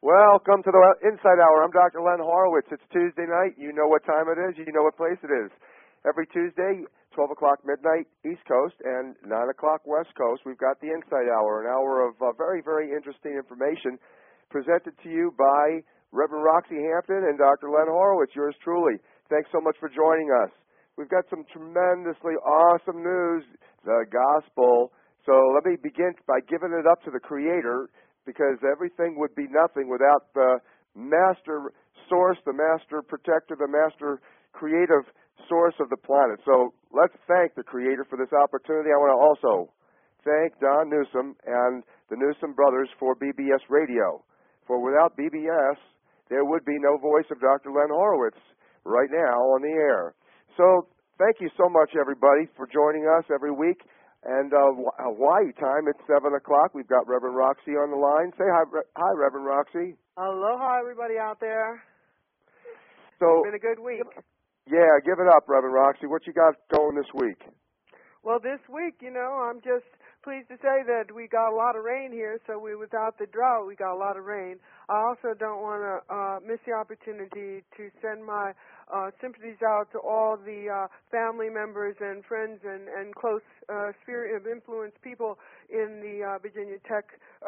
Welcome to the Inside Hour. I'm Dr. Len Horowitz. It's Tuesday night. You know what time it is. You know what place it is. Every Tuesday, 12 o'clock midnight East Coast and 9 o'clock West Coast, we've got the Inside Hour, an hour of very, very interesting information presented to you by Reverend Roxy Hampton and Dr. Len Horowitz, yours truly. Thanks so much for joining us. We've got some tremendously awesome news, the gospel. So let me begin by giving it up to the Creator, because everything would be nothing without the master source, the master protector, the master creative source of the planet. So let's thank the Creator for this opportunity. I want to also thank Don Newsom and the Newsom brothers for BBS Radio. For without BBS, there would be no voice of Dr. Len Horowitz right now on the air. So thank you so much, everybody, for joining us every week. And Hawaii time, it's 7 o'clock. We've got Reverend Roxy on the line. Say hi, Reverend Roxy. Aloha, everybody out there. So, it's been a good week. Yeah, give it up, Reverend Roxy. What you got going this week? Well, this week, I'm just pleased to say that we got a lot of rain here, so without the drought, we got a lot of rain. I also don't want to miss the opportunity to send my sympathies out to all the family members and friends and close sphere of influence people in the Virginia Tech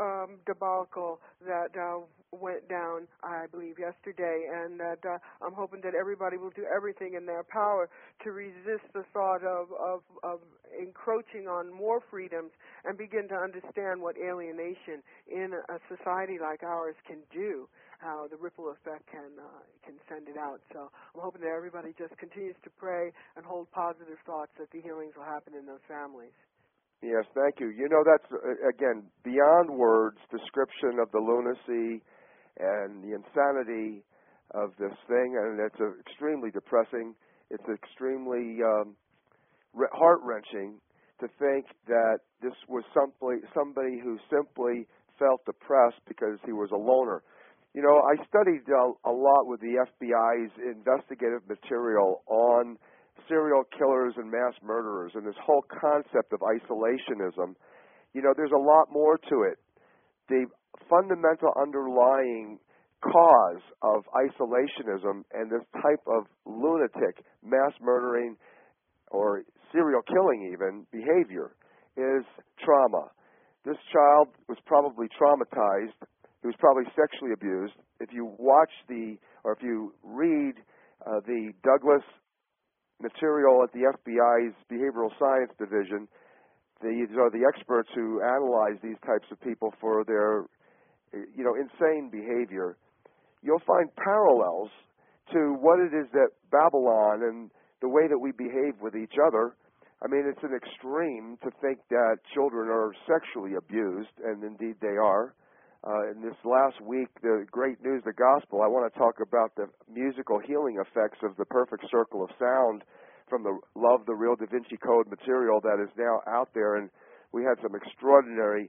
debacle that went down, I believe, yesterday, and that I'm hoping that everybody will do everything in their power to resist the thought of encroaching on more freedoms and begin to understand what alienation in a society like ours can do, how the ripple effect can send it out. So I'm hoping that everybody just continues to pray and hold positive thoughts that the healings will happen in those families. Yes, thank you. That's, again, beyond words, description of the lunacy and the insanity of this thing, and it's extremely depressing. It's extremely heart-wrenching to think that this was somebody who simply felt depressed because he was a loner. I studied a lot with the FBI's investigative material on serial killers and mass murderers and this whole concept of isolationism. There's a lot more to it. The fundamental underlying cause of isolationism and this type of lunatic mass murdering or serial killing even behavior is trauma. This child was probably traumatized. He was probably sexually abused. If you watch if you read the Douglas material at the FBI's Behavioral Science Division, these are the experts who analyze these types of people for their, insane behavior. You'll find parallels to what it is that Babylon and the way that we behave with each other. I mean, it's an extreme to think that children are sexually abused, and indeed they are. In this last week, the great news, the gospel, I want to talk about the musical healing effects of the perfect circle of sound from the Love the Real Da Vinci Code material that is now out there. And we had some extraordinary,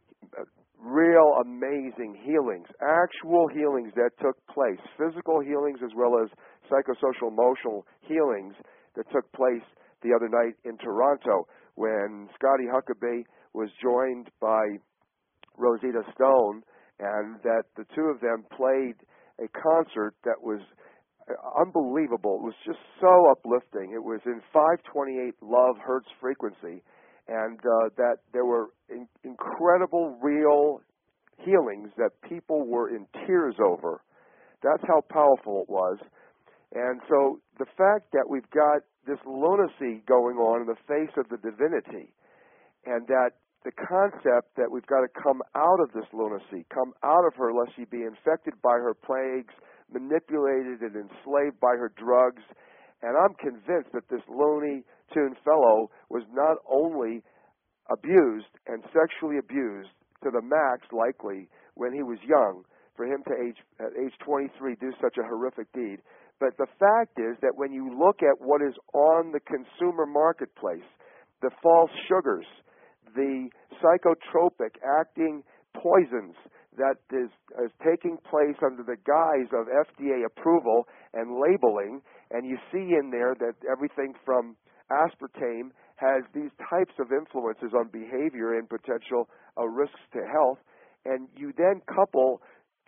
real amazing healings, actual healings that took place, physical healings as well as psychosocial emotional healings that took place the other night in Toronto when Scotty Huckabee was joined by Rosita Stone, and that the two of them played a concert that was unbelievable. It was just so uplifting. It was in 528 Love Hertz frequency, and that there were incredible, real healings that people were in tears over. That's how powerful it was. And so the fact that we've got this lunacy going on in the face of the divinity, and that the concept that we've got to come out of this lunacy, come out of her lest she be infected by her plagues, manipulated and enslaved by her drugs. And I'm convinced that this Looney Tune fellow was not only abused and sexually abused to the max, likely, when he was young, for him to at age 23 do such a horrific deed. But the fact is that when you look at what is on the consumer marketplace, the false sugars, the psychotropic acting poisons that is taking place under the guise of FDA approval and labeling, and you see in there that everything from aspartame has these types of influences on behavior and potential risks to health, and you then couple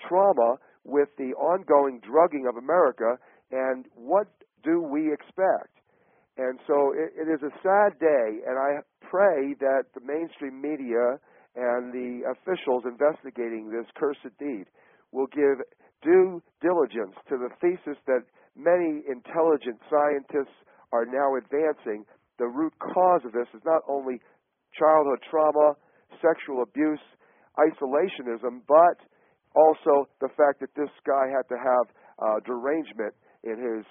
trauma with the ongoing drugging of America, and what do we expect? And so it is a sad day, and I pray that the mainstream media and the officials investigating this cursed deed will give due diligence to the thesis that many intelligent scientists are now advancing. The root cause of this is not only childhood trauma, sexual abuse, isolationism, but also the fact that this guy had to have derangement in his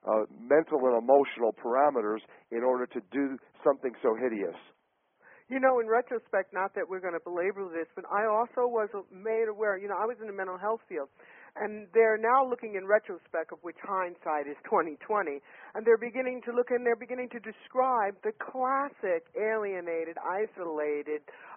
mental and emotional parameters in order to do something so hideous. You know, in retrospect, not that we're going to belabor this, but I also was made aware, I was in the mental health field, and they're now looking in retrospect, of which hindsight is 2020, and they're beginning to look and they're beginning to describe the classic alienated, isolated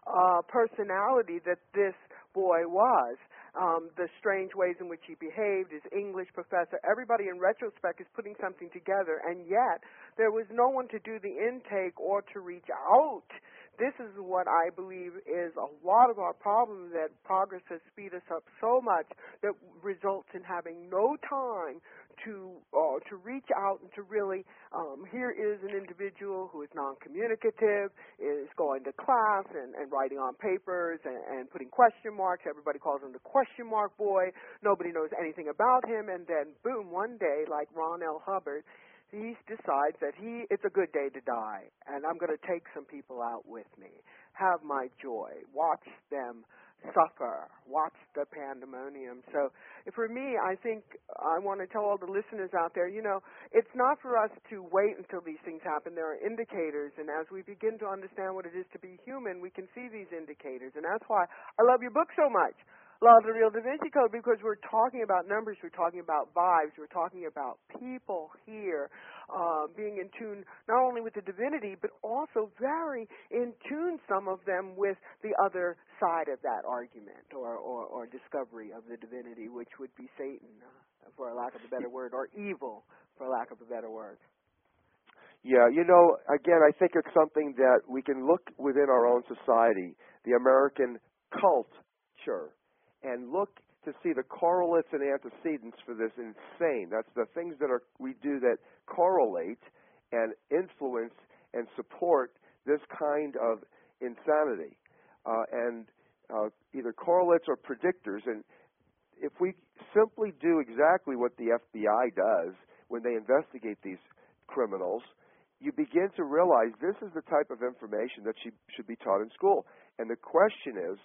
personality that this boy was. The strange ways in which he behaved, his English professor, everybody in retrospect is putting something together, and yet there was no one to do the intake or to reach out. This is what I believe is a lot of our problem, that progress has speeded us up so much that results in having no time to reach out and to really, here is an individual who is non-communicative, is going to class and writing on papers and putting question marks. Everybody calls him the question mark boy. Nobody knows anything about him. And then, boom, one day, like Ron L. Hubbard, he decides that it's a good day to die, and I'm going to take some people out with me, have my joy, watch them suffer, watch the pandemonium. So for me, I think I want to tell all the listeners out there, it's not for us to wait until these things happen. There are indicators, and as we begin to understand what it is to be human, we can see these indicators, and that's why I love your book so much, Law of the Real Da Vinci Code, because we're talking about numbers, we're talking about vibes, we're talking about people here being in tune not only with the divinity, but also very in tune, some of them, with the other side of that argument or discovery of the divinity, which would be Satan, for a lack of a better word, or evil, for lack of a better word. Yeah, again, I think it's something that we can look within our own society, the American culture, and look to see the correlates and antecedents for this insane. That's the things that we do that correlate and influence and support this kind of insanity, and either correlates or predictors. And if we simply do exactly what the FBI does when they investigate these criminals, you begin to realize this is the type of information that should be taught in school. And the question is,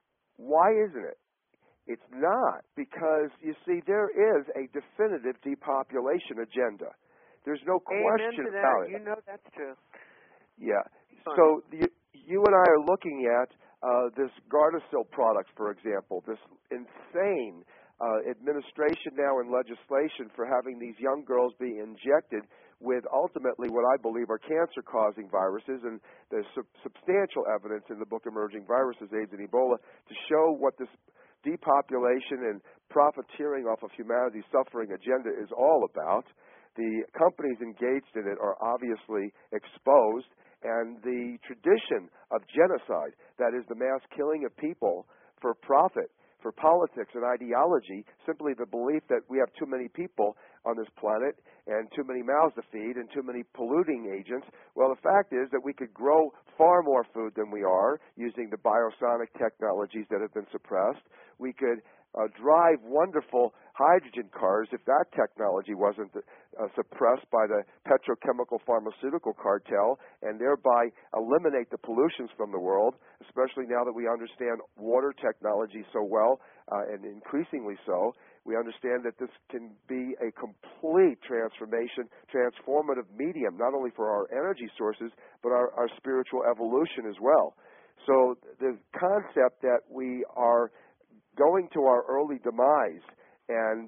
why isn't it? It's not, because, you see, there is a definitive depopulation agenda. There's no question about it. You know that's true. Yeah. So you and I are looking at this Gardasil product, for example, this insane administration now in legislation for having these young girls be injected with ultimately what I believe are cancer-causing viruses, and there's substantial evidence in the book Emerging Viruses, AIDS, and Ebola to show what this depopulation and profiteering off of humanity's suffering agenda is all about. The companies engaged in it are obviously exposed, and the tradition of genocide, that is the mass killing of people for profit, for politics and ideology, simply the belief that we have too many people on this planet and too many mouths to feed and too many polluting agents. Well, the fact is that we could grow far more food than we are using the biosonic technologies that have been suppressed. We could drive wonderful hydrogen cars if that technology wasn't suppressed by the petrochemical pharmaceutical cartel, and thereby eliminate the pollutions from the world, especially now that we understand water technology so well, and increasingly so. We understand that this can be a complete transformative medium, not only for our energy sources, but our spiritual evolution as well. So the concept that we are going to our early demise and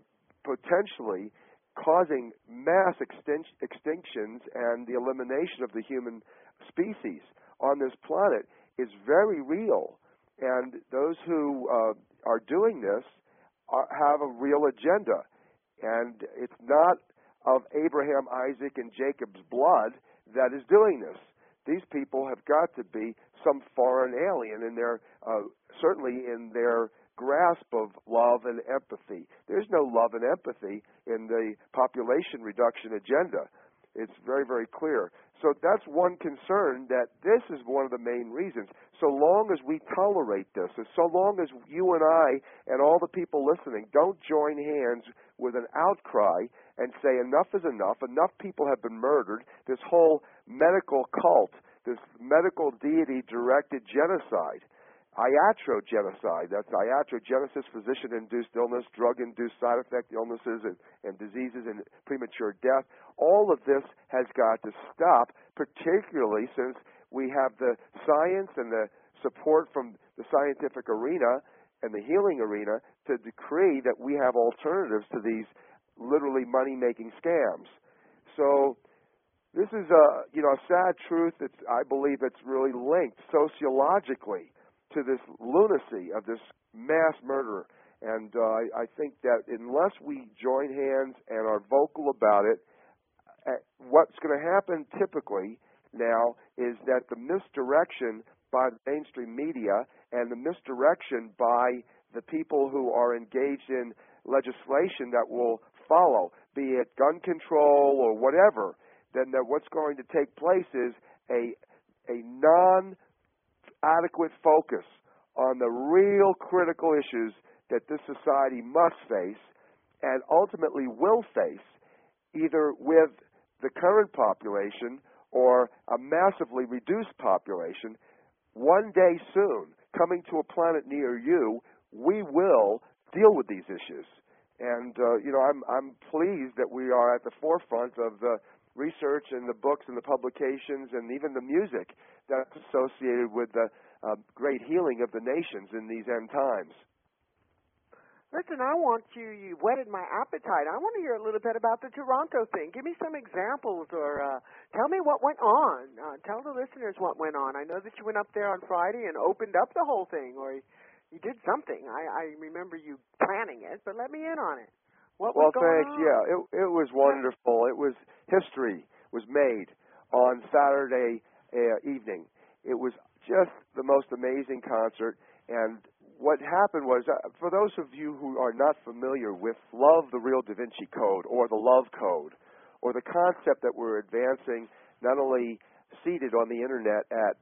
potentially causing mass extinctions and the elimination of the human species on this planet is very real. And those who are doing this have a real agenda. And it's not of Abraham, Isaac, and Jacob's blood that is doing this. These people have got to be some foreign alien in their, certainly in their grasp of love and empathy. There's no love and empathy in the population reduction agenda. It's very, very clear. So that's one concern, that this is one of the main reasons. So long as we tolerate this, and so long as you and I and all the people listening don't join hands with an outcry and say enough is enough people have been murdered, this whole medical cult, this medical deity-directed genocide, iatrogenocide, that's iatrogenesis, physician-induced illness, drug-induced side effect illnesses and diseases and premature death. All of this has got to stop, particularly since we have the science and the support from the scientific arena and the healing arena to decree that we have alternatives to these literally money-making scams. So this is a sad truth that I believe it's really linked sociologically to this lunacy of this mass murder. And I think that unless we join hands and are vocal about it, what's going to happen typically now is that the misdirection by the mainstream media and the misdirection by the people who are engaged in legislation that will follow, be it gun control or whatever, then that what's going to take place is a non-adequate focus on the real critical issues that this society must face and ultimately will face, either with the current population or a massively reduced population. One day soon, coming to a planet near you, we will deal with these issues. And I'm pleased that we are at the forefront of the research and the books and the publications and even the music that's associated with the great healing of the nations in these end times. Listen, you whetted my appetite. I want to hear a little bit about the Toronto thing. Give me some examples, or tell me what went on. Tell the listeners what went on. I know that you went up there on Friday and opened up the whole thing, or you did something. I remember you planning it, but let me in on it. What was going on? Yeah, it was wonderful. It was history was made on Saturday evening. It was just the most amazing concert. And what happened was, for those of you who are not familiar with Love the Real Da Vinci Code or the Love Code, or the concept that we're advancing, not only seated on the internet at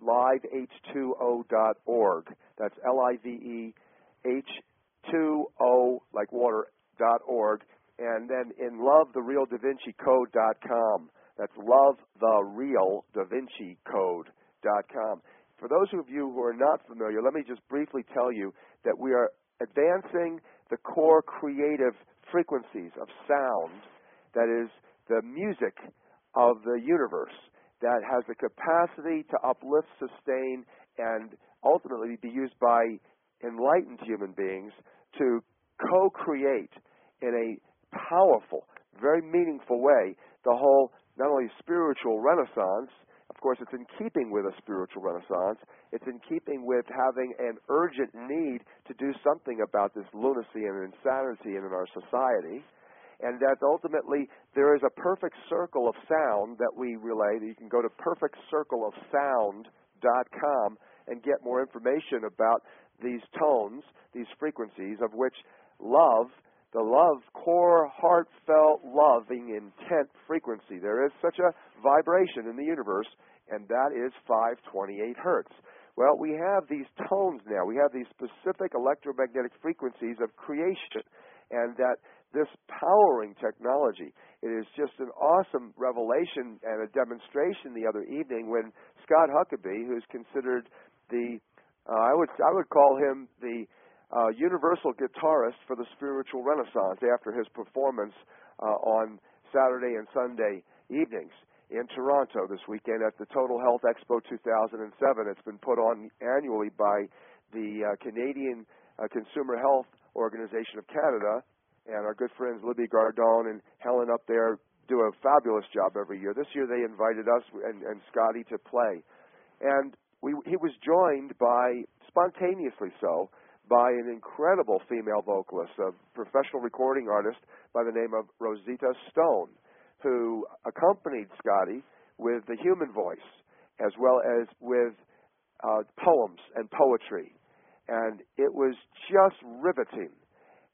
liveH2O.org, that's LIVEH2O, like water, .org, and then in lovetherealdavincicode.com. That's lovetherealdavincicode.com. For those of you who are not familiar, let me just briefly tell you that we are advancing the core creative frequencies of sound, that is the music of the universe, that has the capacity to uplift, sustain, and ultimately be used by enlightened human beings to co-create in a powerful, very meaningful way the whole, not only spiritual renaissance. Of course, it's in keeping with a spiritual renaissance. It's in keeping with having an urgent need to do something about this lunacy and insanity in our society. And that ultimately there is a perfect circle of sound that we relay. You can go to perfectcircleofsound.com and get more information about these tones, these frequencies, of which love, the love, core, heartfelt, loving, intent frequency. There is such a vibration in the universe, and that is 528 hertz. Well, we have these tones now. We have these specific electromagnetic frequencies of creation, and that this powering technology, it is just an awesome revelation and a demonstration the other evening when Scott Huckabee, who's considered the, I would call him the universal guitarist for the spiritual renaissance after his performance on Saturday and Sunday evenings in Toronto this weekend at the Total Health Expo 2007. It's been put on annually by the Canadian Consumer Health Organization of Canada, and our good friends Libby Gardone and Helen up there do a fabulous job every year. This year they invited us and Scotty to play. And he was joined by, spontaneously so, by an incredible female vocalist, a professional recording artist by the name of Rosita Stone, who accompanied Scotty with the human voice as well as with poems and poetry. And it was just riveting.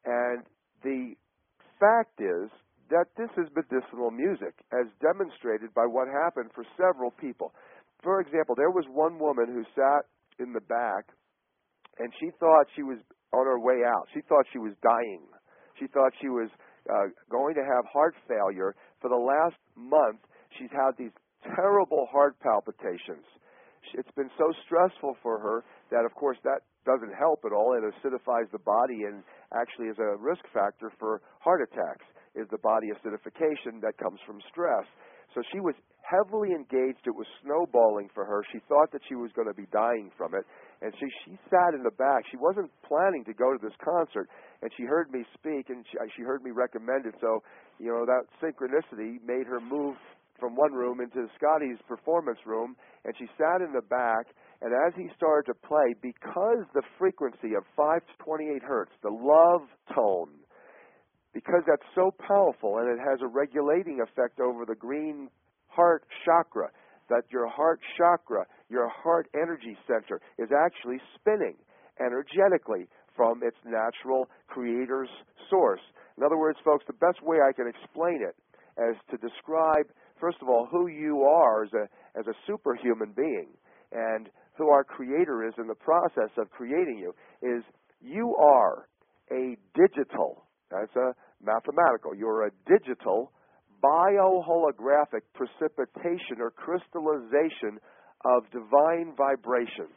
And the fact is that this is medicinal music, as demonstrated by what happened for several people. For example, there was one woman who sat in the back, and she thought she was on her way out. She thought she was dying. She thought she was going to have heart failure. For the last month, she's had these terrible heart palpitations. It's been so stressful for her that, of course, that doesn't help at all. It acidifies the body and actually is a risk factor for heart attacks, is the body acidification that comes from stress. So she was heavily engaged. It was snowballing for her. She thought that she was going to be dying from it. And she sat in the back. She wasn't planning to go to this concert. And she heard me speak, and she heard me recommend it. So, that synchronicity made her move from one room into Scotty's performance room, and she sat in the back. And as he started to play, because the frequency of 528 hertz, the love tone, because that's so powerful and it has a regulating effect over the green heart chakra, that your heart chakra, your heart energy center, is actually spinning energetically from its natural creator's source. In other words, folks, the best way I can explain it is to describe, first of all, who you are as a superhuman being, and who our creator is in the process of creating you, is you are a digital, that's a mathematical, you're a digital bioholographic precipitation or crystallization of divine vibration.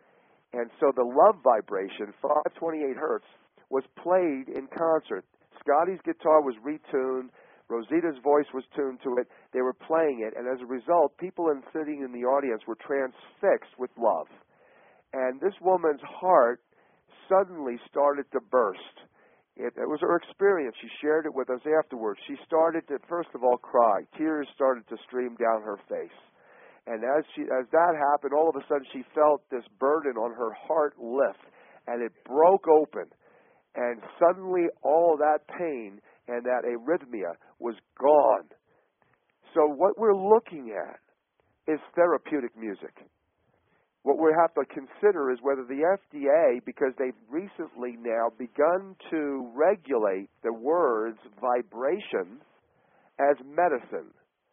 And so the love vibration, 528 hertz, was played in concert. Scotty's guitar was retuned. Rosita's voice was tuned to it. They were playing it, and as a result, people sitting in the audience were transfixed with love. And this woman's heart suddenly started to burst. It was her experience. She shared it with us afterwards. She started to, first of all, cry. Tears started to stream down her face. And as that happened, all of a sudden she felt this burden on her heart lift, and it broke open. And suddenly all that pain and that arrhythmia was gone. So what we're looking at is therapeutic music. What we have to consider is whether the FDA, because they've recently now begun to regulate the words vibration as medicine,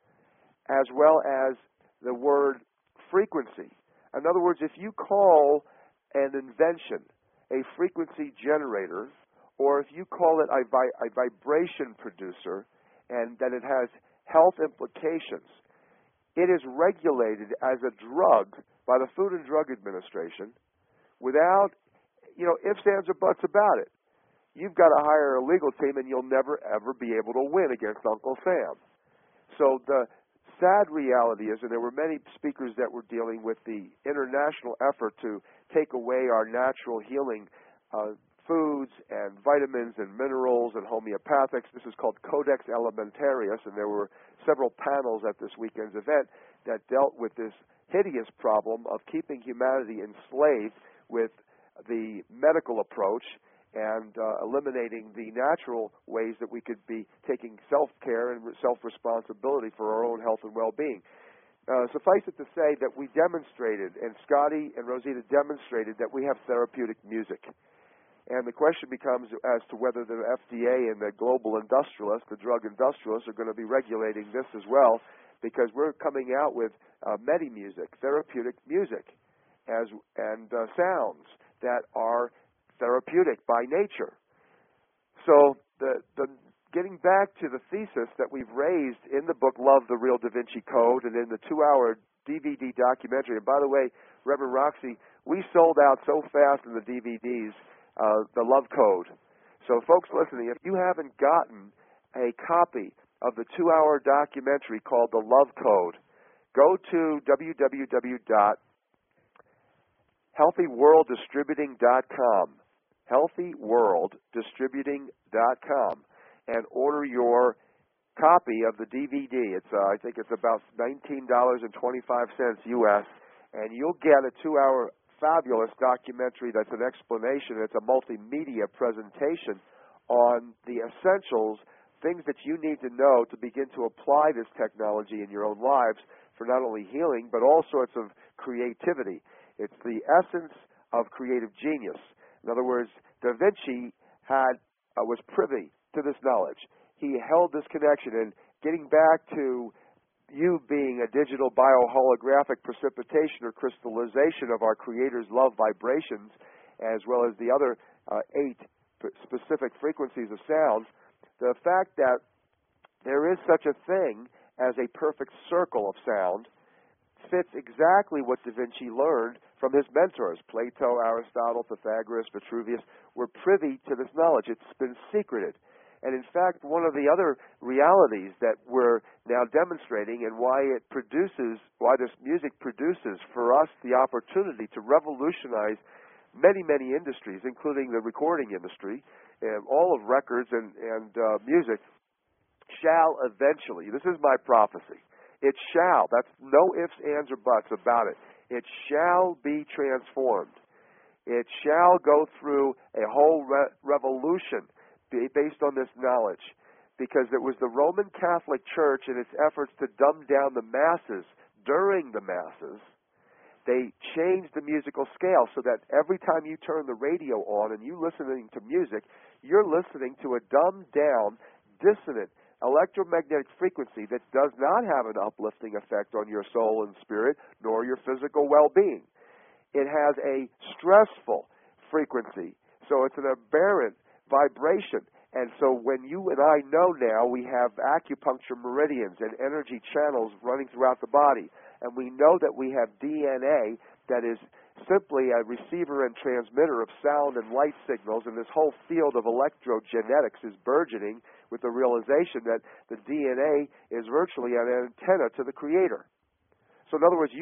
as well as the word frequency. In other words, if you call an invention a frequency generator, or if you call it a vibration producer, and that it has health implications, it is regulated as a drug by the Food and Drug Administration without, ifs, ands, or buts about it. You've got to hire a legal team, and you'll never, ever be able to win against Uncle Sam. So the sad reality is, and there were many speakers that were dealing with the international effort to take away our natural healing foods and vitamins and minerals and homeopathics. This is called Codex Alimentarius, and there were several panels at this weekend's event that dealt with this hideous problem of keeping humanity enslaved with the medical approach and eliminating the natural ways that we could be taking self-care and self-responsibility for our own health and well-being. Suffice it to say that we demonstrated, and Scotty and Rosita demonstrated, that we have therapeutic music. And the question becomes as to whether the FDA and the global industrialists, the drug industrialists, are going to be regulating this as well, because we're coming out with medi-music, therapeutic music, and sounds that are therapeutic by nature. So the getting back to the thesis that we've raised in the book Love, the Real Da Vinci Code, and in the 2-hour DVD documentary, and by the way, Reverend Roxy, we sold out so fast in the DVDs, the Love Code. So folks listening, if you haven't gotten a copy of the 2-hour documentary called The Love Code, go to www.healthyworlddistributing.com, healthyworlddistributing.com, and order your copy of the DVD. It's I think it's about $19.25 US, and you'll get a 2-hour fabulous documentary that's an explanation. It's a multimedia presentation on the essentials, things that you need to know to begin to apply this technology in your own lives for not only healing, but all sorts of creativity. It's the essence of creative genius. In other words, Da Vinci had was privy to this knowledge. He held this connection. And getting back to you being a digital bioholographic precipitation or crystallization of our Creator's love vibrations, as well as the other 8 specific frequencies of sounds, the fact that there is such a thing as a perfect circle of sound fits exactly what Da Vinci learned from his mentors. Plato, Aristotle, Pythagoras, Vitruvius were privy to this knowledge. It's been secreted. And in fact, one of the other realities that we're now demonstrating and why this music produces for us the opportunity to revolutionize many, many industries, including the recording industry, all of records and music, shall eventually, this is my prophecy, it shall, that's no ifs, ands, or buts about it, it shall be transformed. It shall go through a whole revolution based on this knowledge, because it was the Roman Catholic Church in its efforts to dumb down the masses during the masses. They changed the musical scale so that every time you turn the radio on and you're listening to music, you're listening to a dumbed down, dissonant, electromagnetic frequency that does not have an uplifting effect on your soul and spirit, nor your physical well-being. It has a stressful frequency, so it's an aberrant vibration. And so when you and I know now we have acupuncture meridians and energy channels running throughout the body, and we know that we have DNA that is simply a receiver and transmitter of sound and light signals, and this whole field of electrogenetics is burgeoning with the realization that the DNA is virtually an antenna to the Creator. So in other words,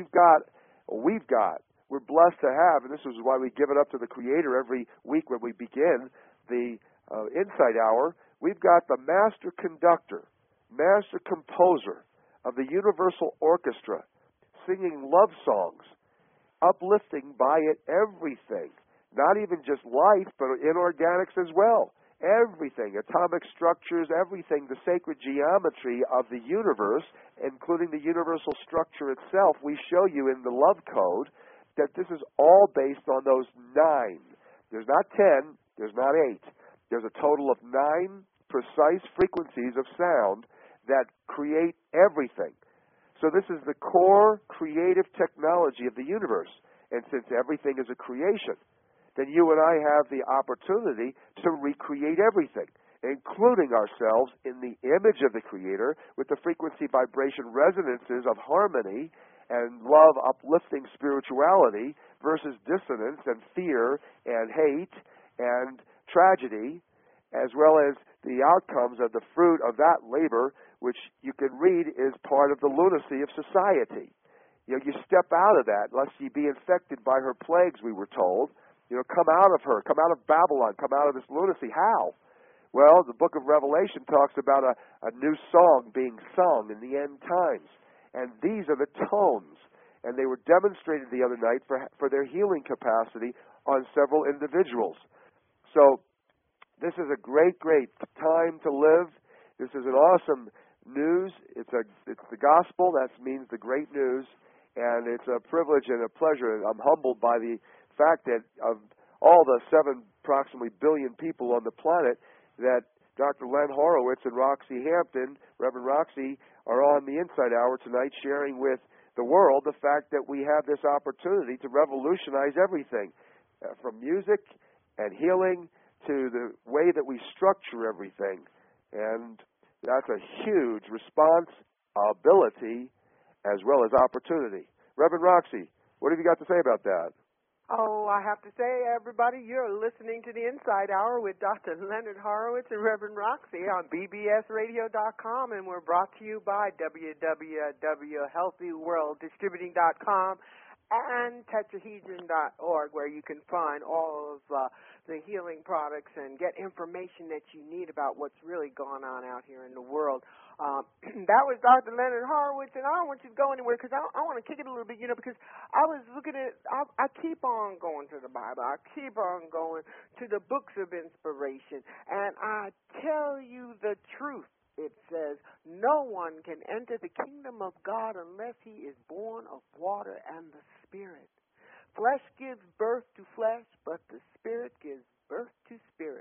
we're blessed to have, and this is why we give it up to the Creator every week when we begin the Insight Hour, we've got the master conductor, master composer of the Universal Orchestra singing love songs, uplifting by it everything, not even just life, but inorganics as well. Everything, atomic structures, everything, the sacred geometry of the universe, including the universal structure itself. We show you in the love code that this is all based on those 9. There's not 10, there's not 8. There's a total of 9 precise frequencies of sound that create everything. So this is the core creative technology of the universe. And since everything is a creation, then you and I have the opportunity to recreate everything, including ourselves in the image of the Creator with the frequency vibration resonances of harmony and love uplifting spirituality versus dissonance and fear and hate and tragedy, as well as the outcomes of the fruit of that labor, which you can read is part of the lunacy of society. You step out of that, lest ye be infected by her plagues, we were told. Come out of her, come out of Babylon, come out of this lunacy. How? Well, the book of Revelation talks about a new song being sung in the end times. And these are the tones. And they were demonstrated the other night for their healing capacity on several individuals. So this is a great, great time to live. This is an awesome news. It's the gospel. That means the great news. And it's a privilege and a pleasure. I'm humbled by the fact that of all the approximately 7 billion people on the planet, that Dr. Len Horowitz and Roxy Hampton, Reverend Roxy, are on the Insight Hour tonight sharing with the world the fact that we have this opportunity to revolutionize everything, from music and healing to the way that we structure everything. And that's a huge responsibility as well as opportunity. Reverend Roxy, what have you got to say about that? Oh, I have to say, everybody, you're listening to the Inside Hour with Dr. Leonard Horowitz and Reverend Roxy on bbsradio.com, and we're brought to you by www.healthyworlddistributing.com and tetrahedron.org, where you can find all of the healing products and get information that you need about what's really going on out here in the world. That was Dr. Leonard Horowitz, and I don't want you to go anywhere because I want to kick it a little bit, because I was looking at, I keep on going to the Bible. I keep on going to the books of inspiration, and I tell you the truth. It says, no one can enter the kingdom of God unless he is born of water and the Spirit. Flesh gives birth to flesh, but the Spirit gives birth to spirit.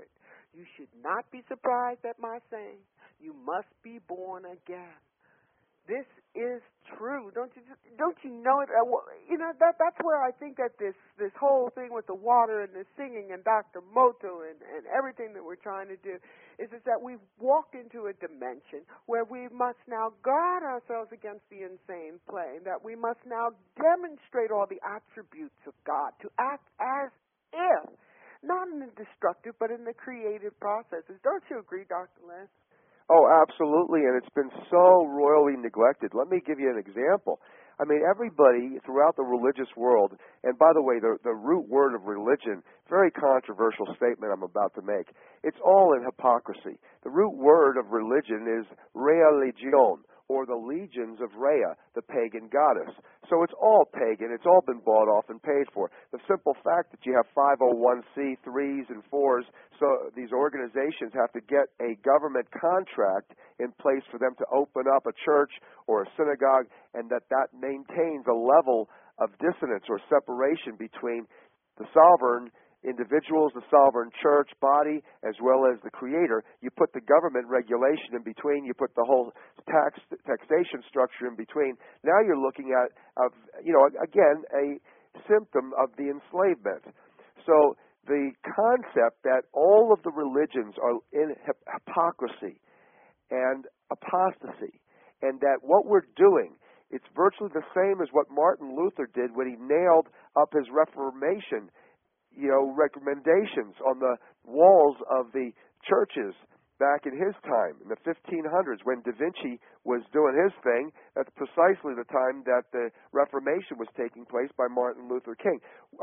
You should not be surprised at my saying, you must be born again. This is true. Don't you know it? That's where I think that this whole thing with the water and the singing and Dr. Moto and everything that we're trying to do is that we've walked into a dimension where we must now guard ourselves against the insane plane, that we must now demonstrate all the attributes of God, to act as if, not in the destructive, but in the creative processes. Don't you agree, Dr. Lance? Oh, absolutely, and it's been so royally neglected. Let me give you an example. I mean, everybody throughout the religious world, and by the way, the root word of religion, very controversial statement I'm about to make, it's all in hypocrisy. The root word of religion is religion, or the legions of Rhea, the pagan goddess. So it's all pagan. It's all been bought off and paid for. The simple fact that you have 501c3s and 4s, so these organizations have to get a government contract in place for them to open up a church or a synagogue, and that maintains a level of dissonance or separation between the sovereign individuals, the sovereign church body, as well as the creator. You put the government regulation in between, you put the whole taxation structure in between. Now you're looking at, again, a symptom of the enslavement. So the concept that all of the religions are in hypocrisy and apostasy, and that what we're doing, it's virtually the same as what Martin Luther did when he nailed up his Reformation recommendations on the walls of the churches back in his time, in the 1500s, when Da Vinci was doing his thing. That's precisely the time that the Reformation was taking place by Martin Luther King.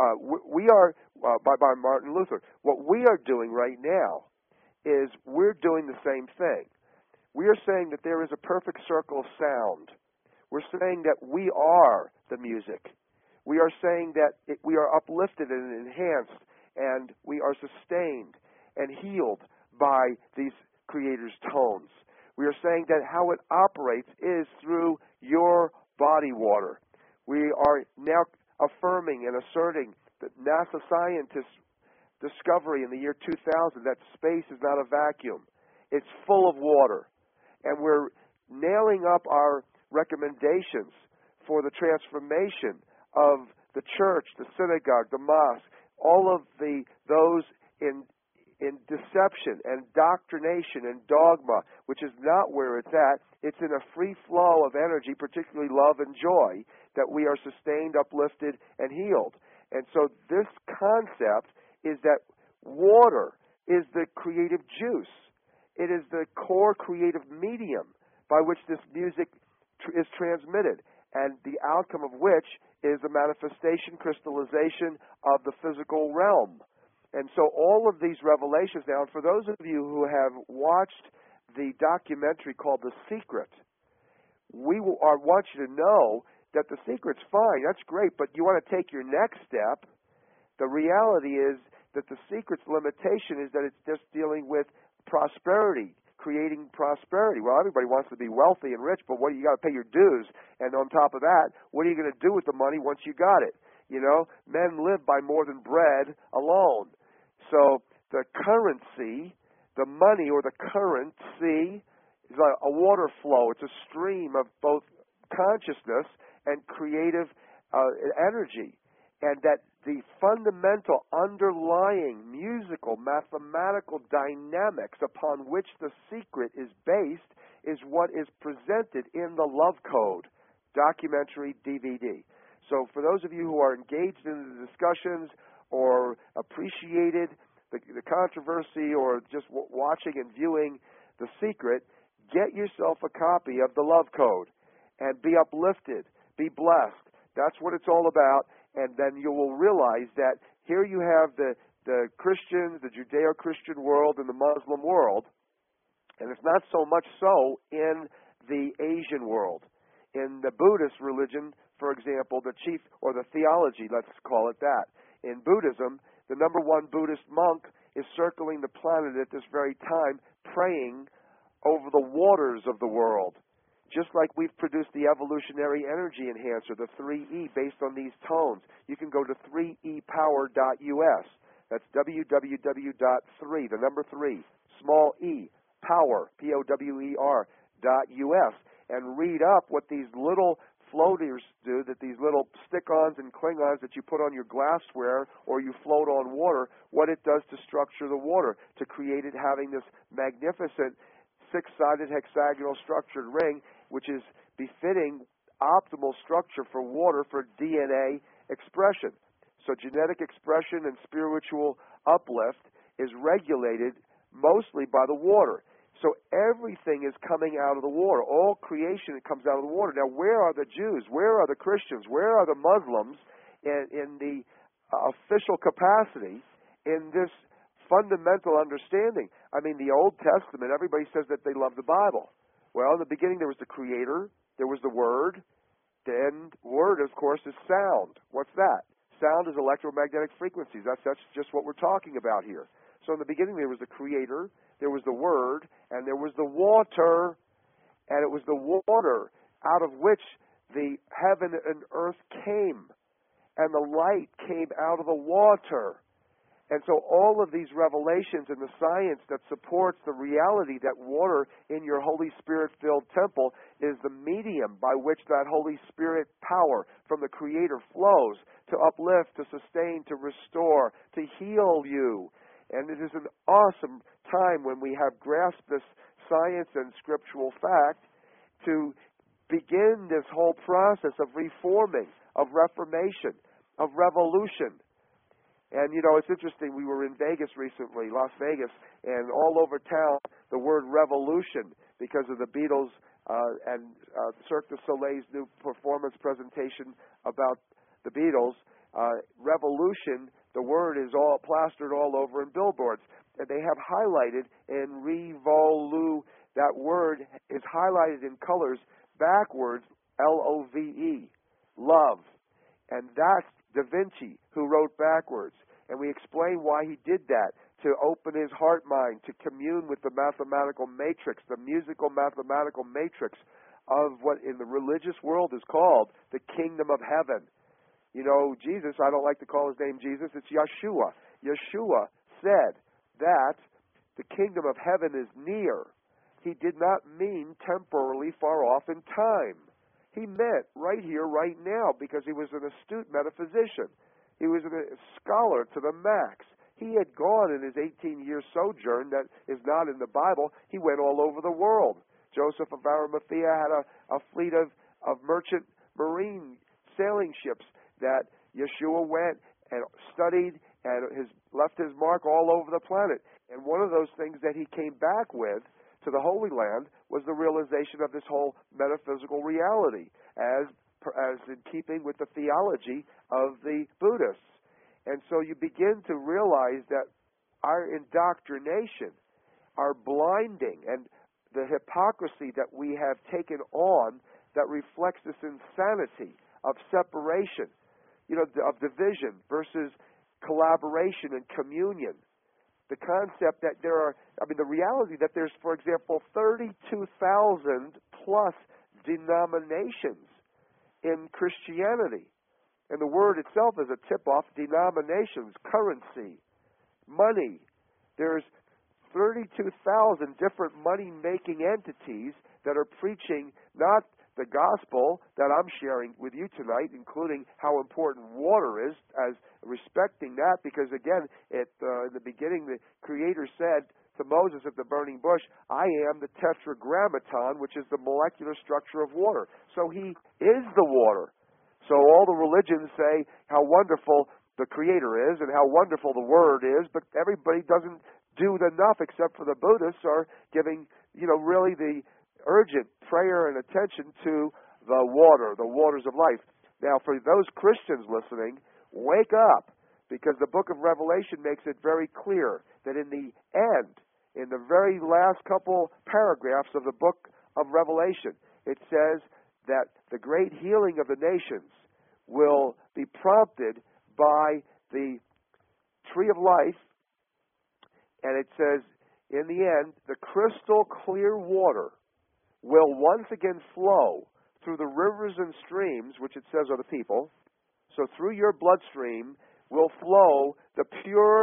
By Martin Luther. What we are doing right now is we're doing the same thing. We are saying that there is a perfect circle of sound. We're saying that we are the music. We are saying that we are uplifted and enhanced, and we are sustained and healed by these Creator's tones. We are saying that how it operates is through your body water. We are now affirming and asserting that NASA scientists' discovery in the year 2000 that space is not a vacuum. It's full of water. And we're nailing up our recommendations for the transformation of the church, the synagogue, the mosque, all of those in deception and indoctrination and dogma, which is not where it's at. It's in a free flow of energy, particularly love and joy, that we are sustained, uplifted, and healed. And so this concept is that water is the creative juice. It is the core creative medium by which this music is transmitted, and the outcome of which is the manifestation, crystallization of the physical realm. And so all of these revelations now, and for those of you who have watched the documentary called The Secret, want you to know that The Secret's fine, that's great, but you want to take your next step. The reality is that The Secret's limitation is that it's just dealing with prosperity, creating prosperity. Well, everybody wants to be wealthy and rich, but you got to pay your dues. And on top of that, what are you going to do with the money once you got it? Men live by more than bread alone. So the currency, the money or the currency, is a water flow. It's a stream of both consciousness and creative energy. And that the fundamental underlying musical, mathematical dynamics upon which The Secret is based is what is presented in the Love Code documentary DVD. So for those of you who are engaged in the discussions or appreciated the controversy or just watching and viewing The Secret, get yourself a copy of the Love Code and be uplifted, be blessed. That's what it's all about. And then you will realize that here you have the Christians, the Judeo-Christian world, and the Muslim world, and it's not so much so in the Asian world. In the Buddhist religion, for example, the chief, or the theology, let's call it that. In Buddhism, the number one Buddhist monk is circling the planet at this very time, praying over the waters of the world. Just like we've produced the evolutionary energy enhancer, the 3E, based on these tones. You can go to 3epower.us, That's www.3, the number 3, small e, power, POWER.us, and read up what these little floaters do, that these little stick-ons and Klingons that you put on your glassware or you float on water, what it does to structure the water, to create it having this magnificent six-sided hexagonal structured ring, which is befitting optimal structure for water for DNA expression. So genetic expression and spiritual uplift is regulated mostly by the water. So everything is coming out of the water. All creation comes out of the water. Now, where are the Jews? Where are the Christians? Where are the Muslims in the official capacity in this fundamental understanding? I mean, the Old Testament, everybody says that they love the Bible. Well, in the beginning there was the Creator, there was the Word, and Word, of course, is sound. What's that? Sound is electromagnetic frequencies. That's just what we're talking about here. So in the beginning there was the Creator, there was the Word, and there was the water, and it was the water out of which the heaven and earth came, and the light came out of the water. And so all of these revelations and the science that supports the reality that water in your Holy Spirit-filled temple is the medium by which that Holy Spirit power from the Creator flows to uplift, to sustain, to restore, to heal you. And it is an awesome time when we have grasped this science and scriptural fact to begin this whole process of reforming, of reformation, of revolution. And, you know, it's interesting, we were in Vegas recently, Las Vegas, and all over town the word revolution, because of the Beatles and Cirque du Soleil's new performance presentation about the Beatles, revolution, the word is all plastered all over in billboards. And they have highlighted in revolu, that word is highlighted in colors backwards, L-O-V-E, love. And that's Da Vinci, who wrote backwards. And we explain why he did that, to open his heart mind, to commune with the mathematical matrix, the musical mathematical matrix of what in the religious world is called the kingdom of heaven. You know, Jesus, I don't like to call his name Jesus, it's Yeshua. Yeshua said that the kingdom of heaven is near. He did not mean temporarily far off in time. He meant right here, right now, because he was an astute metaphysician. He was a scholar to the max. He had gone in his 18-year sojourn that is not in the Bible. He went all over the world. Joseph of Arimathea had a fleet of merchant marine sailing ships that Yeshua went and studied and left his mark all over the planet. And one of those things that he came back with to the Holy Land was the realization of this whole metaphysical reality, as in keeping with the theology of the Buddhists. And so you begin to realize that our indoctrination, our blinding, and the hypocrisy that we have taken on that reflects this insanity of separation, you know, of division versus collaboration and communion. The concept that there are, the reality that there's, for example, 32,000 plus denominations in Christianity. And the word itself is a tip-off, denominations, currency, money. There's 32,000 different money-making entities that are preaching not the gospel that I'm sharing with you tonight, including how important water is, as respecting that, because again, in the beginning, the Creator said to Moses at the burning bush, I am the tetragrammaton, which is the molecular structure of water. So he is the water. So all the religions say how wonderful the Creator is and how wonderful the Word is, but everybody doesn't do enough except for the Buddhists are giving, really the urgent prayer and attention to the water, the waters of life. Now, for those Christians listening, wake up, because the book of Revelation makes it very clear that in the end, in the very last couple paragraphs of the book of Revelation, it says that the great healing of the nations will be prompted by the tree of life, and it says, in the end, the crystal clear water will once again flow through the rivers and streams, which it says are the people. So through your bloodstream will flow the pure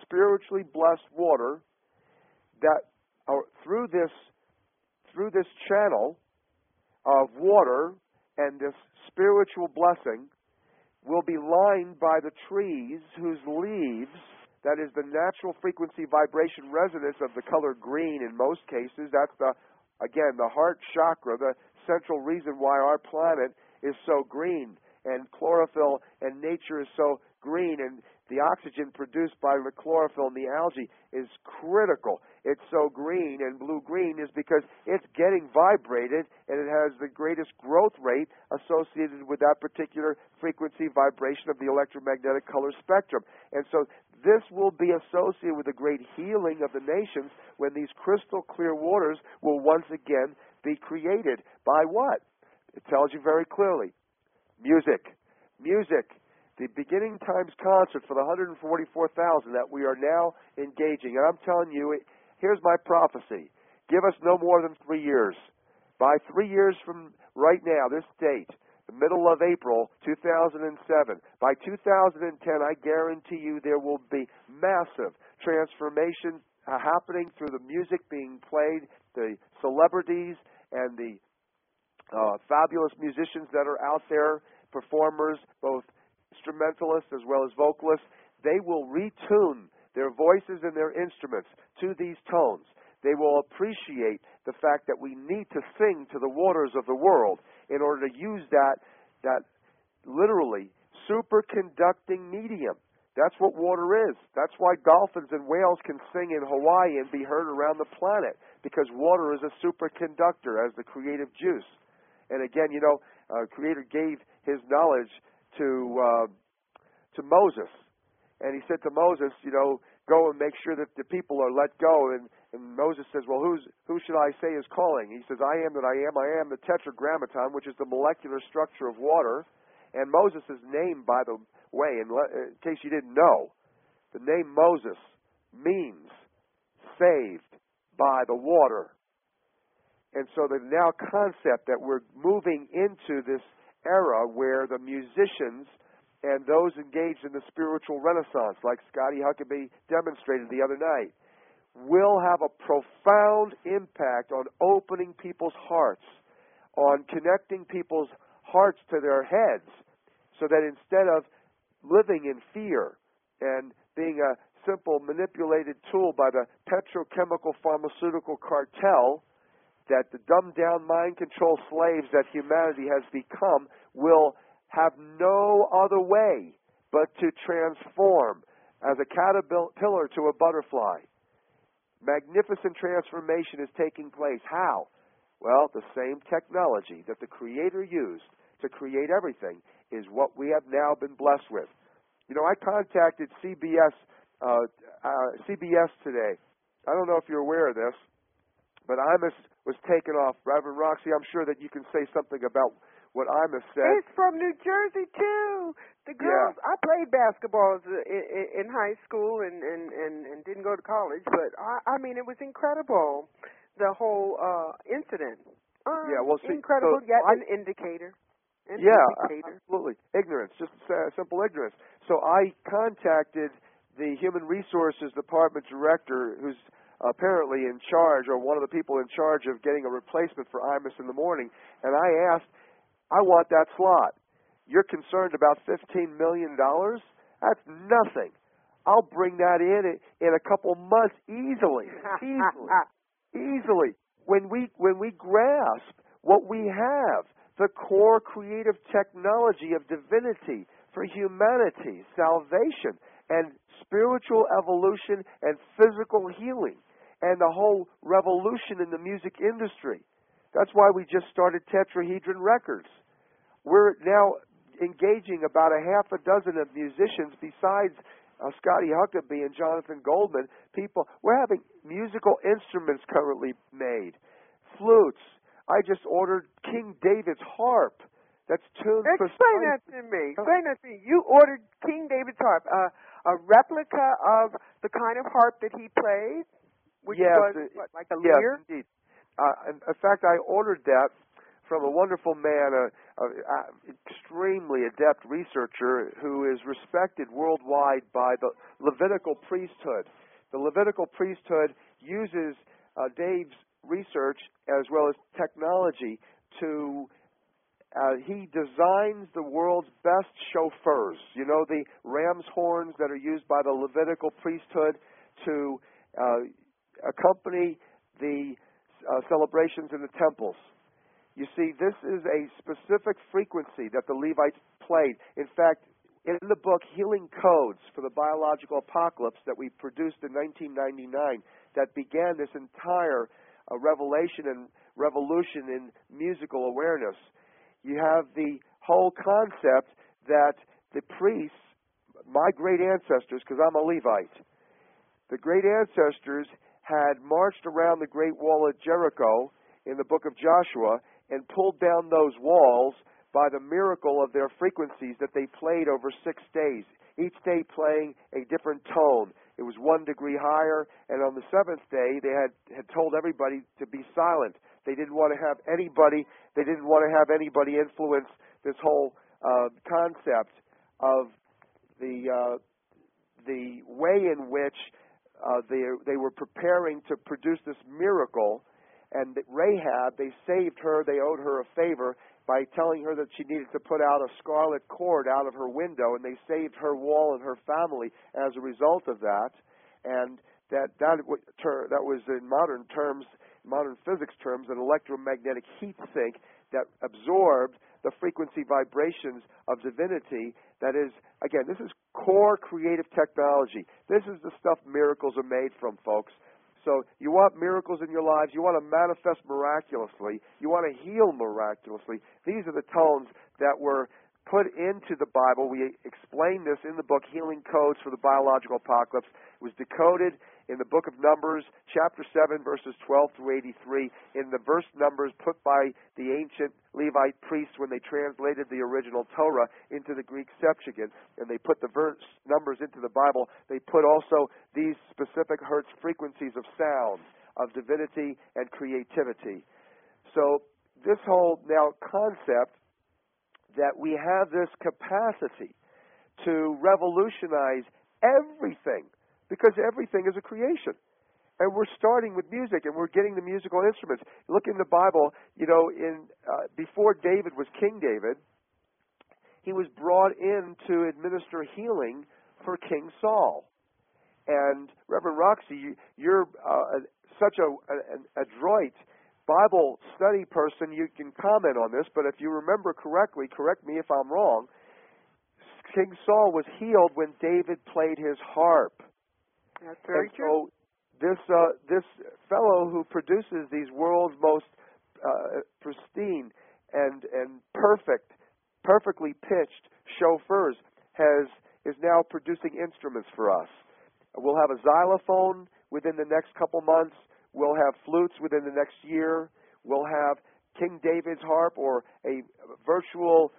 spiritually blessed water that through this channel of water and this spiritual blessing will be lined by the trees whose leaves, that is the natural frequency vibration resonance of the color green in most cases. That's the heart chakra, the central reason why our planet is so green, and chlorophyll and nature is so green, and the oxygen produced by the chlorophyll and the algae is critical. It's so green and blue-green is because it's getting vibrated, and it has the greatest growth rate associated with that particular frequency vibration of the electromagnetic color spectrum. And so this will be associated with the great healing of the nations when these crystal clear waters will once again be created. By what? It tells you very clearly. Music. Music. The beginning times concert for the 144,000 that we are now engaging. And I'm telling you, here's my prophecy. Give us no more than 3 years. By 3 years from right now, this date, the middle of April 2007, by 2010, I guarantee you there will be massive transformation happening through the music being played, the celebrities and the fabulous musicians that are out there, performers, both instrumentalists as well as vocalists. They will retune their voices and their instruments to these tones. They will appreciate the fact that we need to sing to the waters of the world in order to use that literally superconducting medium. That's what water is. That's why dolphins and whales can sing in Hawaii and be heard around the planet, because water is a superconductor as the creative juice. And again, Creator gave His knowledge to Moses, and He said to Moses, go and make sure that the people are let go. And Moses says, well, who should I say is calling? He says, I am that I am. I am the tetragrammaton, which is the molecular structure of water. And Moses' name, by the way, in case you didn't know, the name Moses means saved by the water. And so the now concept that we're moving into this era where the musicians and those engaged in the spiritual renaissance, like Scotty Huckabee demonstrated the other night, will have a profound impact on opening people's hearts, on connecting people's hearts to their heads, so that instead of living in fear and being a simple manipulated tool by the petrochemical pharmaceutical cartel, that the dumbed-down mind control slaves that humanity has become will have no other way but to transform as a caterpillar to a butterfly. Magnificent transformation is taking place. How? Well, the same technology that the Creator used to create everything is what we have now been blessed with. I contacted CBS today. I don't know if you're aware of this, but Imus was taken off. Reverend Roxy, I'm sure that you can say something about what Imus said. He's from New Jersey, too. The girls, I played basketball in high school and didn't go to college, but, it was incredible, the whole incident. Incredible, yet an indicator. Absolutely. Ignorance, just simple ignorance. So I contacted the Human Resources Department director, who's apparently in charge, or one of the people in charge of getting a replacement for Imus in the morning, and I asked, I want that slot. You're concerned about $15 million? That's nothing. I'll bring that in a couple months easily. Easily. When we grasp what we have, the core creative technology of divinity for humanity, salvation, and spiritual evolution and physical healing, and the whole revolution in the music industry. That's why we just started Tetrahedron Records. We're now engaging about a half a dozen of musicians besides Scotty Huckabee and Jonathan Goldman. We're having musical instruments currently made, flutes. I just ordered King David's harp that's tuned for... Explain that to me. You ordered King David's harp, a replica of the kind of harp that he played, which was like a lyre? Yes, indeed. In fact, I ordered that from a wonderful man, extremely adept researcher who is respected worldwide by the Levitical priesthood. The Levitical priesthood uses Dave's research as well as technology to he designs the world's best chauffeurs. You know, the ram's horns that are used by the Levitical priesthood to accompany the celebrations in the temples. You see, this is a specific frequency that the Levites played. In fact, in the book Healing Codes for the Biological Apocalypse that we produced in 1999, that began this entire revelation and revolution in musical awareness, you have the whole concept that the priests, my great ancestors, because I'm a Levite, the great ancestors had marched around the Great Wall of Jericho in the book of Joshua and pulled down those walls by the miracle of their frequencies that they played over 6 days, each day playing a different tone. It was 1 degree higher, and on the 7th day they had told everybody to be silent. They didn't want to have anybody influence this whole concept of the way in which they were preparing to produce this miracle. And Rahab, they saved her, they owed her a favor by telling her that she needed to put out a scarlet cord out of her window, and they saved her wall and her family as a result of that. And that was in modern physics terms, an electromagnetic heat sink that absorbed the frequency vibrations of divinity. That is, again, this is core creative technology. This is the stuff miracles are made from, folks. So you want miracles in your lives, you want to manifest miraculously, you want to heal miraculously. These are the tones that were put into the Bible. We explain this in the book Healing Codes for the Biological Apocalypse. It was decoded in the book of Numbers, chapter 7, verses 12 through 83, in the verse numbers put by the ancient Levite priests when they translated the original Torah into the Greek Septuagint, and they put the verse numbers into the Bible. They put also these specific hertz frequencies of sound, of divinity and creativity. So this whole now concept that we have this capacity to revolutionize everything, because everything is a creation. And we're starting with music, and we're getting the musical instruments. Look in the Bible, you know, before David was King David, he was brought in to administer healing for King Saul. And Reverend Roxy, you're such an adroit Bible study person, you can comment on this, but if you remember correctly, correct me if I'm wrong, King Saul was healed when David played his harp. That's very true. So this fellow who produces these world's most pristine and perfectly pitched chauffeurs is now producing instruments for us. We'll have a xylophone within the next couple months. We'll have flutes within the next year. We'll have King David's harp, or a virtual,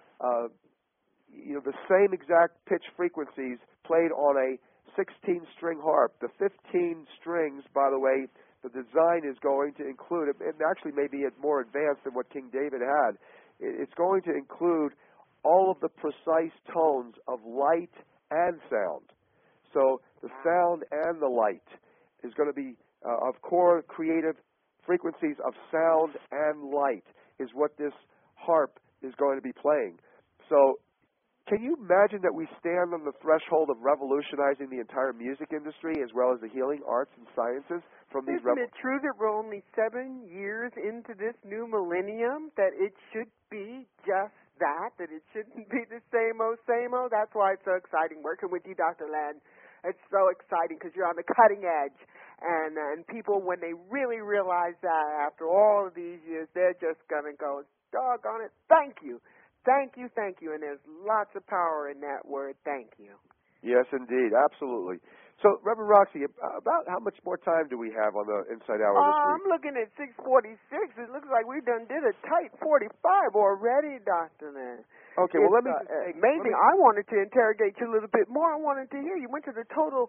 the same exact pitch frequencies played on a 16-string harp. The 15 strings, by the way, the design is going to include, and actually maybe it's more advanced than what King David had. It's going to include all of the precise tones of light and sound. So the sound and the light is going to be of core creative frequencies of sound and light is what this harp is going to be playing. So can you imagine that we stand on the threshold of revolutionizing the entire music industry as well as the healing arts and sciences from these Isn't it true that we're only 7 years into this new millennium, that it should be just that it shouldn't be the same old, same old? That's why it's so exciting working with you, Dr. Land. It's so exciting because you're on the cutting edge. And people, when they really realize that after all of these years, they're just going to go, doggone it, thank you. Thank you, thank you. And there's lots of power in that word, thank you. Yes, indeed. Absolutely. So, Reverend Roxy, about how much more time do we have on the Insight Hour this week? I'm looking at 6:46. It looks like we did a tight 45 already, Dr. Land. Okay, well, let me amazing. I wanted to interrogate you a little bit more. I wanted to hear. You went to the total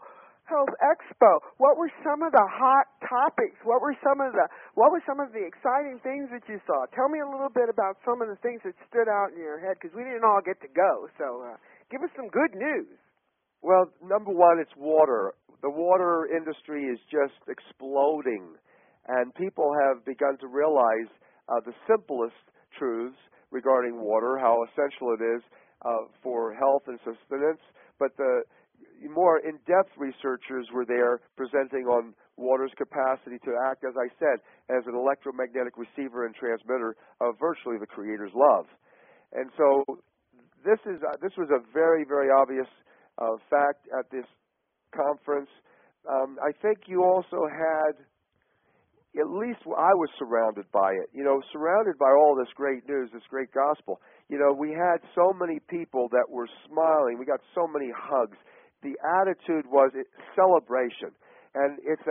Health Expo. What were some of the hot topics? What were some of the exciting things that you saw? Tell me a little bit about some of the things that stood out in your head, because we didn't all get to go. So give us some good news. Well, number one, it's water. The water industry is just exploding, and people have begun to realize the simplest truths regarding water, how essential it is for health and sustenance, but the more in-depth researchers were there presenting on water's capacity to act, as I said, as an electromagnetic receiver and transmitter of virtually the Creator's love. And so this was a very, very obvious fact at this conference. I think you also had, at least I was surrounded by it, surrounded by all this great news, this great gospel. We had so many people that were smiling. We got so many hugs. The attitude was celebration, and it's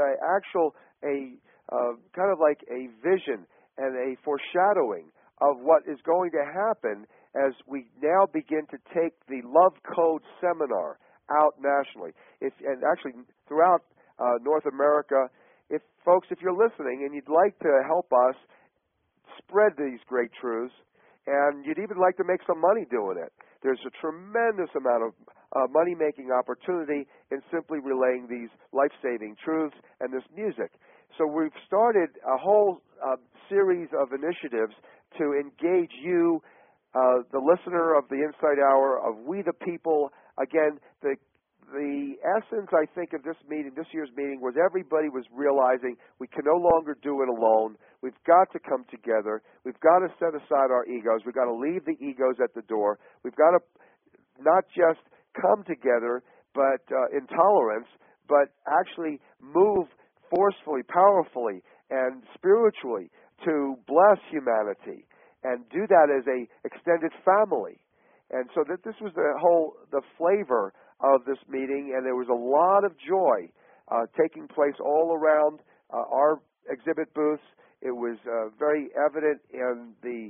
kind of like a vision and a foreshadowing of what is going to happen as we now begin to take the Love Code seminar out nationally, and actually throughout North America. If you're listening and you'd like to help us spread these great truths, and you'd even like to make some money doing it, there's a tremendous amount of money-making opportunity in simply relaying these life-saving truths and this music. So we've started a whole series of initiatives to engage you, the listener of the Insight Hour, of we the people. Again, the essence, I think, of this year's meeting, was everybody was realizing we can no longer do it alone. We've got to come together. We've got to set aside our egos. We've got to leave the egos at the door. We've got to not just come together but in tolerance, but actually move forcefully, powerfully, and spiritually to bless humanity, and do that as a extended family. And so that this was the flavor of this meeting, and there was a lot of joy taking place all around our exhibit booths. It was very evident in the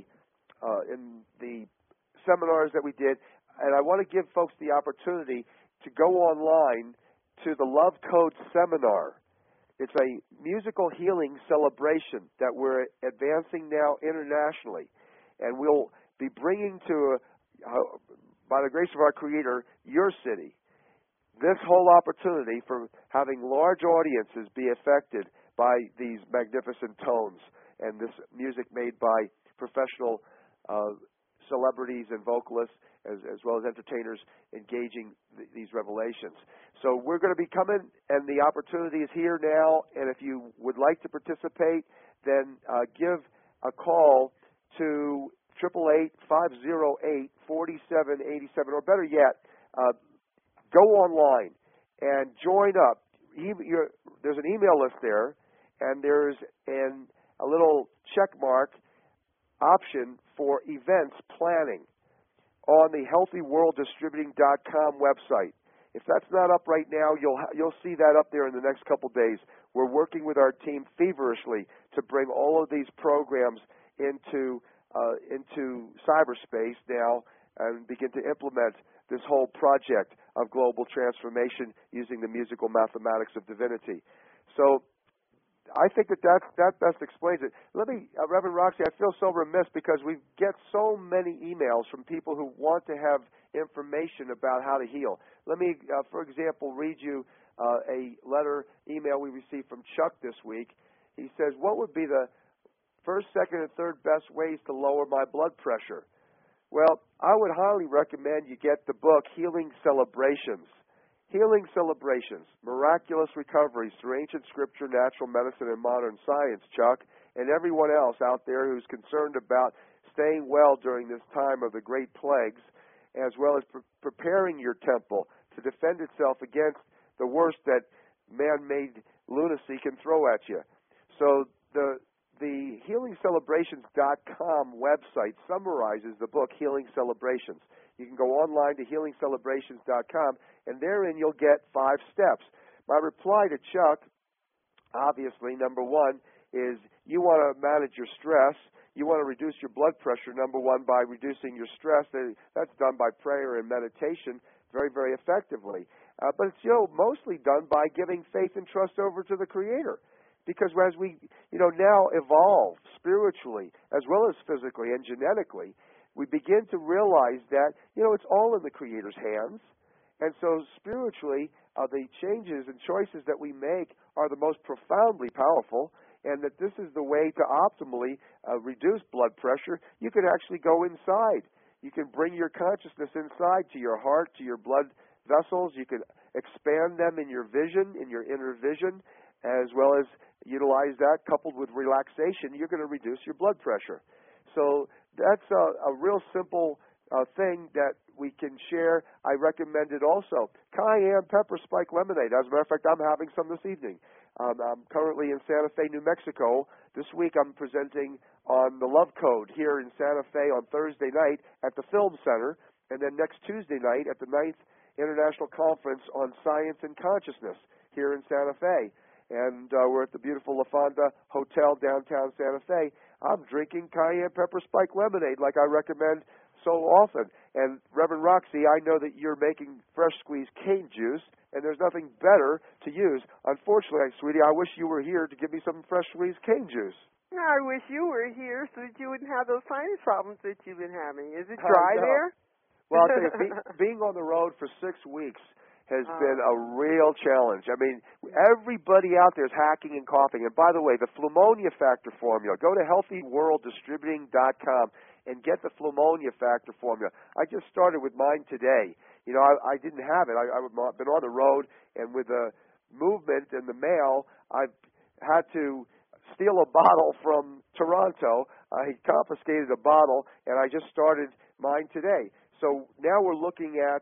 seminars that we did, and I want to give folks the opportunity to go online to the Love Code seminar. It's a musical healing celebration that we're advancing now internationally, and we'll be bringing to, by the grace of our Creator, your city, this whole opportunity for having large audiences be affected by these magnificent tones and this music made by professional celebrities and vocalists, as well as entertainers engaging these revelations. So we're going to be coming, and the opportunity is here now, and if you would like to participate, then give a call to 888-508-4787, or better yet, go online and join up. There's an email list there, and there's a little check mark option for events planning on the HealthyWorldDistributing.com website. If that's not up right now, you'll see that up there in the next couple days. We're working with our team feverishly to bring all of these programs into cyberspace now and begin to implement this whole project of global transformation using the musical mathematics of divinity. So I think that best explains it. Let me, Reverend Roxy, I feel so remiss because we get so many emails from people who want to have information about how to heal. Let me, for example, read you a email we received from Chuck this week. He says, what would be the first, second, and third best ways to lower my blood pressure? Well, I would highly recommend you get the book Healing Celebrations. Healing Celebrations, Miraculous Recoveries Through Ancient Scripture, Natural Medicine, and Modern Science, Chuck, and everyone else out there who's concerned about staying well during this time of the great plagues, as well as preparing your temple to defend itself against the worst that man-made lunacy can throw at you. So the HealingCelebrations.com website summarizes the book Healing Celebrations. You can go online to HealingCelebrations.com, and therein you'll get 5 steps. My reply to Chuck, obviously, number one, is you want to manage your stress. You want to reduce your blood pressure, number one, by reducing your stress. That's done by prayer and meditation very, very effectively. but it's mostly done by giving faith and trust over to the Creator. Because as we now evolve spiritually as well as physically and genetically, we begin to realize that it's all in the Creator's hands. And so spiritually, the changes and choices that we make are the most profoundly powerful, and that this is the way to optimally reduce blood pressure. You can actually go inside. You can bring your consciousness inside to your heart, to your blood vessels. You can expand them in your vision, in your inner vision, as well as utilize that coupled with relaxation. You're going to reduce your blood pressure. So that's a real simple thing that we can share. I recommend it also. Cayenne pepper spike lemonade. As a matter of fact, I'm having some this evening. I'm currently in Santa Fe, New Mexico. This week I'm presenting on the Love Code here in Santa Fe on Thursday night at the Film Center, and then next Tuesday night at the 9th International Conference on Science and Consciousness here in Santa Fe. And we're at the beautiful La Fonda Hotel downtown Santa Fe. I'm drinking cayenne pepper spike lemonade like I recommend so often. And Reverend Roxy, I know that you're making fresh squeezed cane juice, and there's nothing better to use. Unfortunately, sweetie, I wish you were here to give me some fresh squeezed cane juice. I wish you were here so that you wouldn't have those sinus problems that you've been having. Is it dry there? Well, I'll tell you, being on the road for 6 weeks has been a real challenge. I mean, everybody out there is hacking and coughing. And by the way, the Phleumonia Factor formula, go to healthyworlddistributing.com and get the Phleumonia Factor formula. I just started with mine today. I didn't have it. I've been on the road, and with the movement and the mail, I've had to steal a bottle from Toronto. He confiscated a bottle, and I just started mine today. So now we're looking at,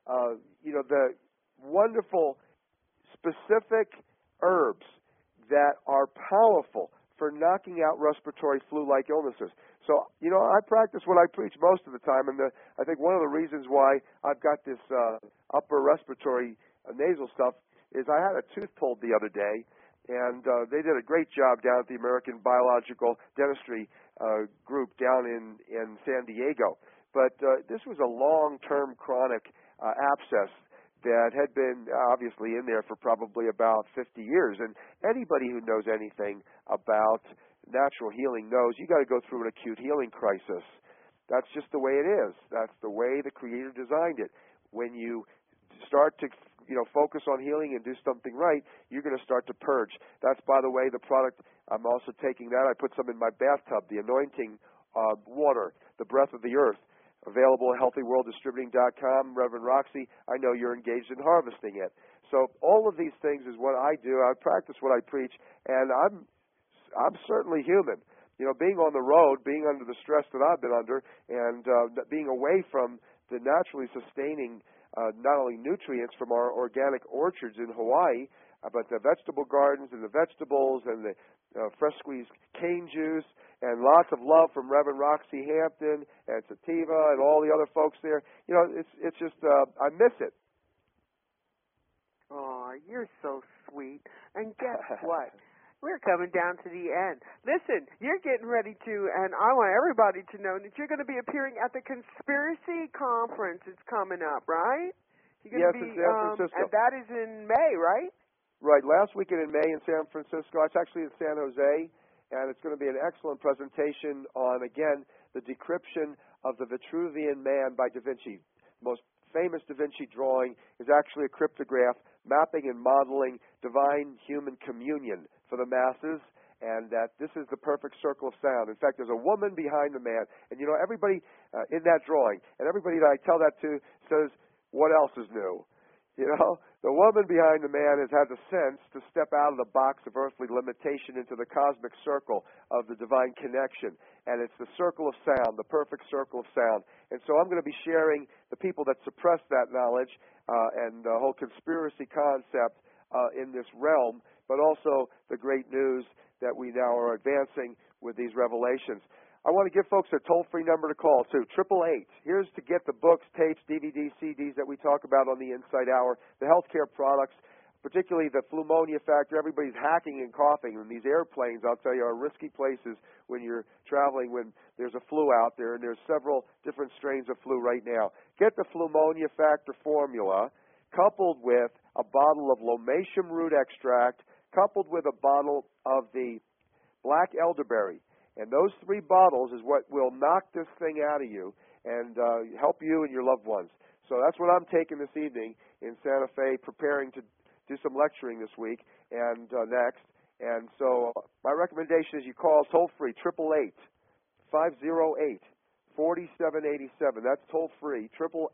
the wonderful specific herbs that are powerful for knocking out respiratory flu-like illnesses. So, I practice what I preach most of the time, and I think one of the reasons why I've got this upper respiratory nasal stuff is I had a tooth pulled the other day, and they did a great job down at the American Biological Dentistry group down in San Diego. But this was a long-term chronic abscess that had been obviously in there for probably about 50 years. And anybody who knows anything about natural healing knows you got to go through an acute healing crisis. That's just the way it is. That's the way the Creator designed it. When you start to focus on healing and do something right, you're going to start to purge. That's, by the way, the product. I'm also taking that. I put some in my bathtub, the anointing water, the breath of the earth. Available at healthyworlddistributing.com. Reverend Roxy, I know you're engaged in harvesting it. So all of these things is what I do. I practice what I preach, and I'm certainly human. Being on the road, being under the stress that I've been under, and being away from the naturally sustaining not only nutrients from our organic orchards in Hawaii, but the vegetable gardens and the vegetables and the fresh squeezed cane juice, and lots of love from Reverend Roxy Hampton and Sativa and all the other folks there. It's just I miss it. Oh, you're so sweet. And guess what? We're coming down to the end. Listen, you're getting ready to, and I want everybody to know that you're going to be appearing at the Conspiracy Conference. It's coming up, right? Yes, in San Francisco. And that is in May, right? Right, last weekend in May in San Francisco. It's actually in San Jose, and it's going to be an excellent presentation on, again, the decryption of the Vitruvian Man by Da Vinci. The most famous Da Vinci drawing is actually a cryptograph mapping and modeling divine human communion for the masses, and that this is the perfect circle of sound. In fact, there's a woman behind the man, and everybody in that drawing, and everybody that I tell that to says, what else is new? The woman behind the man has had the sense to step out of the box of earthly limitation into the cosmic circle of the divine connection. And it's the circle of sound, the perfect circle of sound. And so I'm going to be sharing the people that suppress that knowledge and the whole conspiracy concept in this realm, but also the great news that we now are advancing with these revelations. I want to give folks a toll-free number to call, too, 888. Here's to get the books, tapes, DVDs, CDs that we talk about on the Insight Hour, the healthcare products, particularly the Phleumonia Factor. Everybody's hacking and coughing, and these airplanes, I'll tell you, are risky places when you're traveling, when there's a flu out there, and there's several different strains of flu right now. Get the Phleumonia Factor formula. coupled with a bottle of lomatium root extract, coupled with a bottle of the black elderberry. And those 3 bottles is what will knock this thing out of you and help you and your loved ones. So that's what I'm taking this evening in Santa Fe, preparing to do some lecturing this week and next. And so my recommendation is you call toll-free, 888-508-4787. That's toll-free,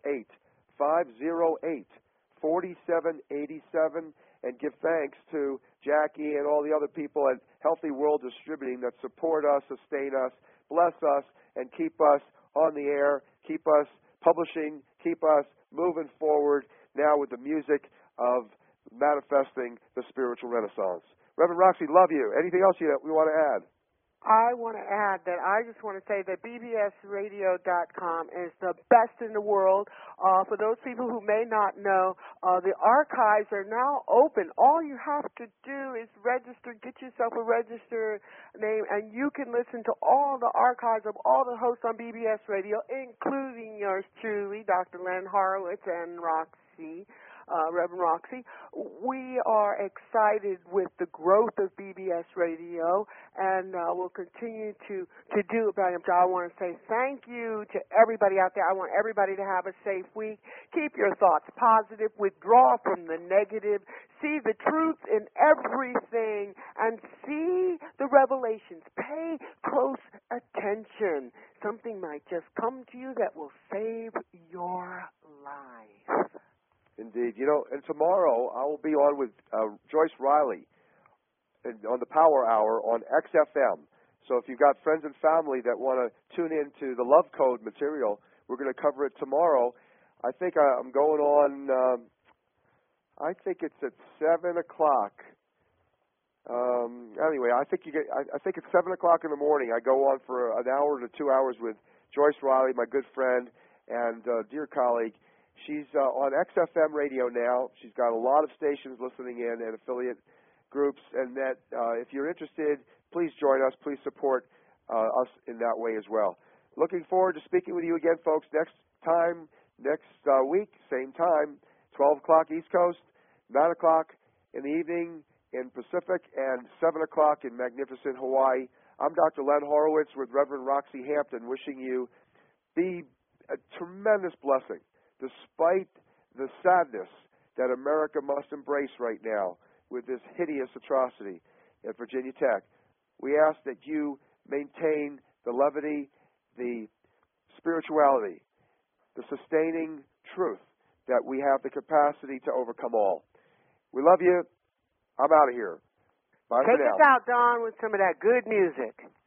888-508-4787. And give thanks to Jackie and all the other people at Healthy World Distributing that support us, sustain us, bless us, and keep us on the air, keep us publishing, keep us moving forward now with the music of manifesting the spiritual renaissance. Reverend Roxy, love you. Anything else we want to add? I want to add that I just want to say that bbsradio.com is the best in the world. For those people who may not know, the archives are now open. All you have to do is register, get yourself a registered name, and you can listen to all the archives of all the hosts on BBS Radio, including yours truly, Dr. Len Horowitz and Roxy. Reverend Roxy. We are excited with the growth of BBS Radio, and we'll continue to do it. But I want to say thank you to everybody out there. I want everybody to have a safe week. Keep your thoughts positive. Withdraw from the negative. See the truth in everything, and see the revelations. Pay close attention. Something might just come to you that will save your life. Indeed. And tomorrow I will be on with Joyce Riley on the Power Hour on XFM. So if you've got friends and family that want to tune in to the Love Code material, we're going to cover it tomorrow. I think I'm going on, I think it's at 7 o'clock. Anyway, I think it's 7 o'clock in the morning. I go on for an hour to 2 hours with Joyce Riley, my good friend and dear colleague. She's on XFM radio now. She's got a lot of stations listening in and affiliate groups. And that if you're interested, please join us. Please support us in that way as well. Looking forward to speaking with you again, folks, next week, same time, 12 o'clock East Coast, 9 o'clock in the evening in Pacific, and 7 o'clock in magnificent Hawaii. I'm Dr. Len Horowitz with Reverend Roxy Hampton, wishing you a tremendous blessing. Despite the sadness that America must embrace right now with this hideous atrocity at Virginia Tech, we ask that you maintain the levity, the spirituality, the sustaining truth that we have the capacity to overcome all. We love you. I'm out of here. Bye for now. Take us out, Don, with some of that good music.